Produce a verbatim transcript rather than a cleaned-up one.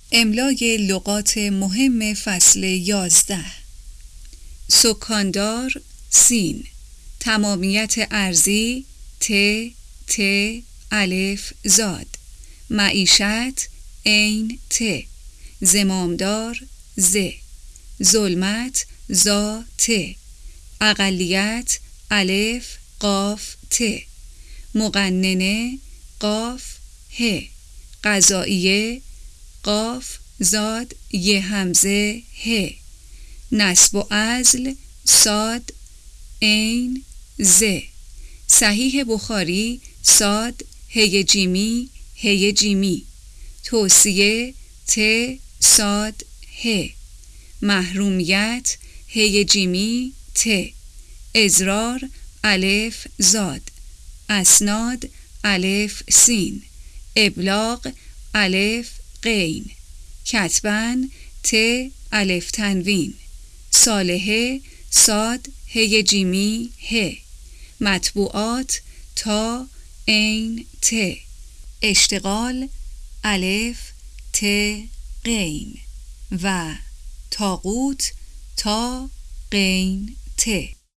املای لغات مهم فصل یازده. سکاندار سین، تمامیت ارضی ت ت الف زاد، معیشت عین ت، زمامدار ز، ظلمت زا ت، اقلیت الف قاف ت، مقننه قاف ه، قضائیه قاف زاد ی همزه ه، نسب و عزل صاد عین ز، صحیح بخاری صاد هی جیمی هی جیمی، توصیه ت صاد ه، محرومیت هی جیمی ت، اضرار الف زاد، اسناد الف سین، ابلاغ الف غین، کتبن ت الف تنوین، صالحه صاد هی جیمی ه، مطبوعات تا عین ت، اشتغال الف ت غین و طاغوت تا غین ت.